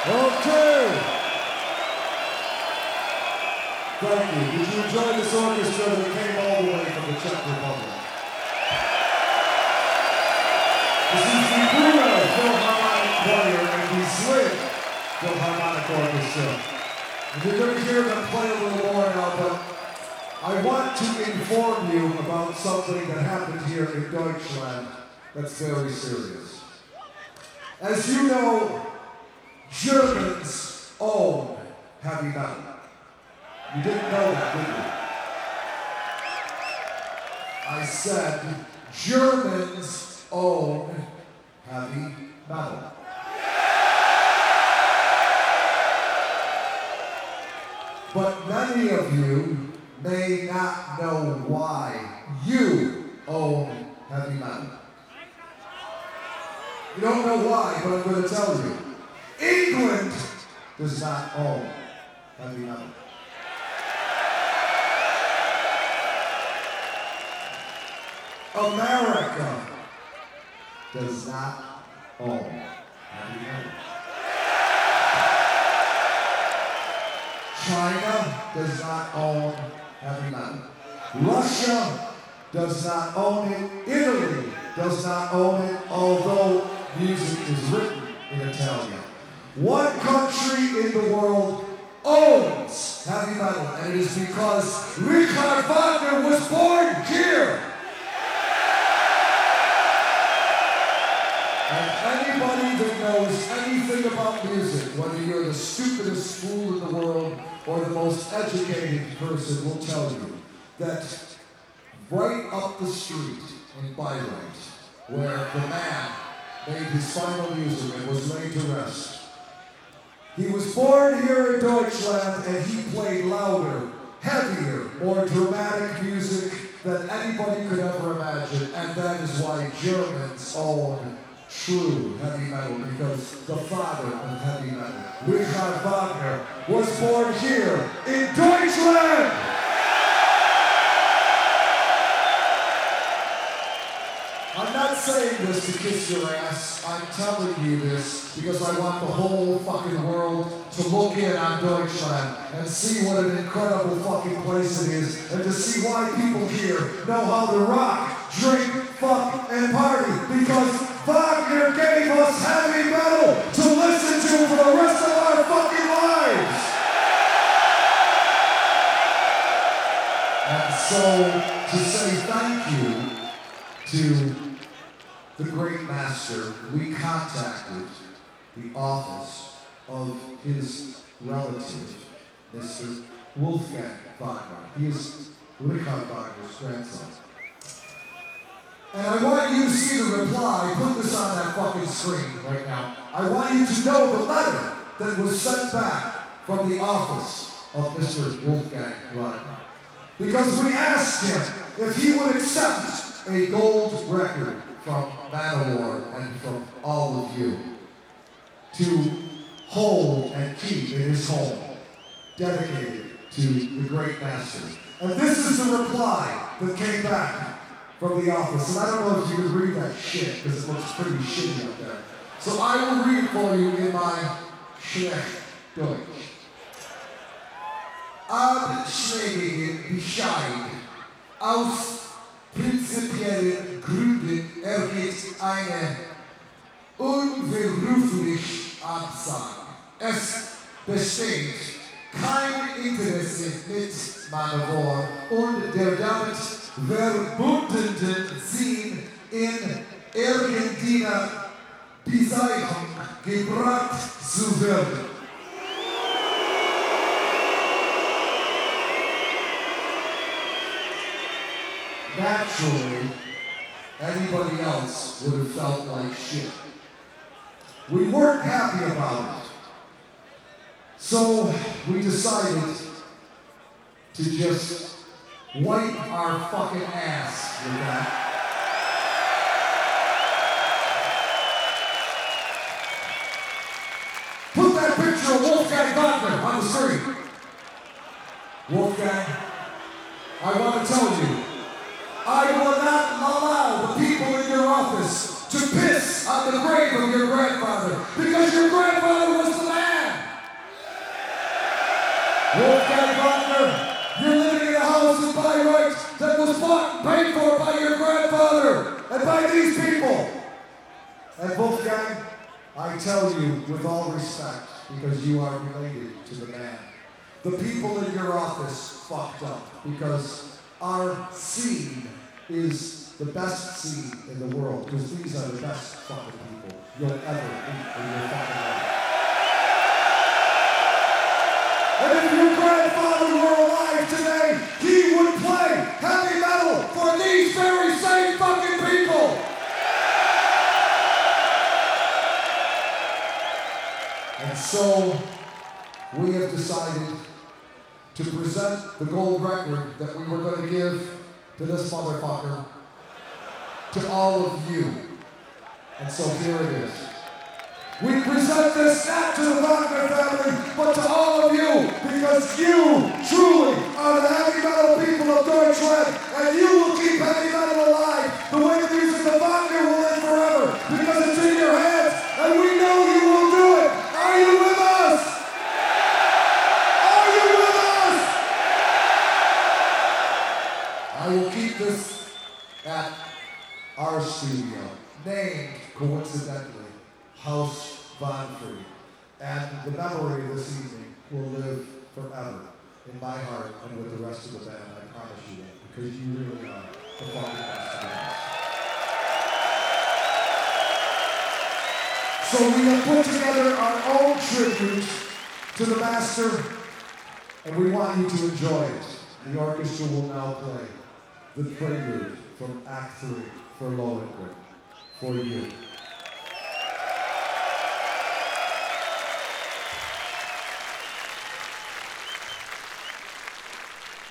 Okay. Thank you. Did you enjoy this orchestra that came all the way from the Czech Republic? This is the Brno Philharmonic Choir and the Zlin Philharmonic Orchestra. And you're going to hear them play a little more now, but I want to inform you about something that happened here in Deutschland that's very serious. As you know, Germans own heavy metal. You didn't know that, did you? I said Germans own heavy metal. But many of you may not know why you own heavy metal. You don't know why, but I'm going to tell you. England does not own heavy metal. America does not own heavy metal. China does not own heavy metal. Russia does not own it. Italy does not own it, although music is written in Italian. One country in the world owns heavy metal, and it is because Richard Wagner was born here. And anybody that knows anything about music, whether you're the stupidest fool in the world or the most educated person, will tell you that right up the street in Bayreuth, where the man made his final music and was laid to rest, he was born here in Deutschland and he played louder, heavier, more dramatic music than anybody could ever imagine, and that is why Germans own true heavy metal, because the father of heavy metal, Richard Wagner, was born here in Deutschland! I'm not saying this to kiss your ass, I'm telling you this because I want the whole fucking world to look in on Deutschland and see what an incredible fucking place it is, and to see why people here know how to rock, drink, fuck, and party, because Wagner gave us heavy metal to listen to for the rest of our fucking lives! And so, to say thank you to the great master, we contacted the office of his relative, Mr. Wolfgang Wagner. He is Richard Wagner's grandson. And I want you to see the reply. Put this on that fucking screen right now. I want you to know the letter that was sent back from the office of Mr. Wolfgang Wagner. Because we asked him if he would accept a gold record from Manowar and from all of you to hold and keep in his home, dedicated to the great master. And this is the reply that came back from the office. And I don't know if you can read that shit, because it looks pretty shitty up there. So I will read it for you in my schlecht Deutsch. Abschlägige Bescheid aus prinzipiellen Gründen ergeht eine unverrufliche Absage. Es besteht kein Interesse mit Manowar und der damit verbundenen Ziel in irgendeiner Beseitigung gebracht zu werden. Naturally, anybody else would have felt like shit. We weren't happy about it. So we decided to just wipe our fucking ass with that. Put that picture of Wolfgang Wagner on the screen. Wolfgang, I want to tell you, I will not allow the people in your office to piss on the grave of your grandfather, because your grandfather was the man. that was bought and paid for by your grandfather and by these people. And Wolfgang, I tell you with all respect, because you are related to the man, the people in your office fucked up because our seed is the best seed in the world, because these are the best fucking people you'll ever meet in your fucking life. And if your grandfather were alive today, he would play heavy metal for these very same fucking people. And so, we have decided to present the gold record that we were going to give to this motherfucker to all of you. And so here it is. We present this not to the Wagner family, but to all of you, because you truly are the heavy metal people of Deutschland, and you will keep heavy metal alive the way the music of Wagner will live forever, because it's in your hands, and we know you will do it. Are you with us? Are you with us? I will keep this at our studio, named, coincidentally, House Von Fried. And the memory of this evening will live forever in my heart and with the rest of the band, I promise you that, because you really are the fucking best of us. So we have put together our own tribute to the master, and we want you to enjoy it. The orchestra will now play the prelude from Act 3 for Lohengrin, for you.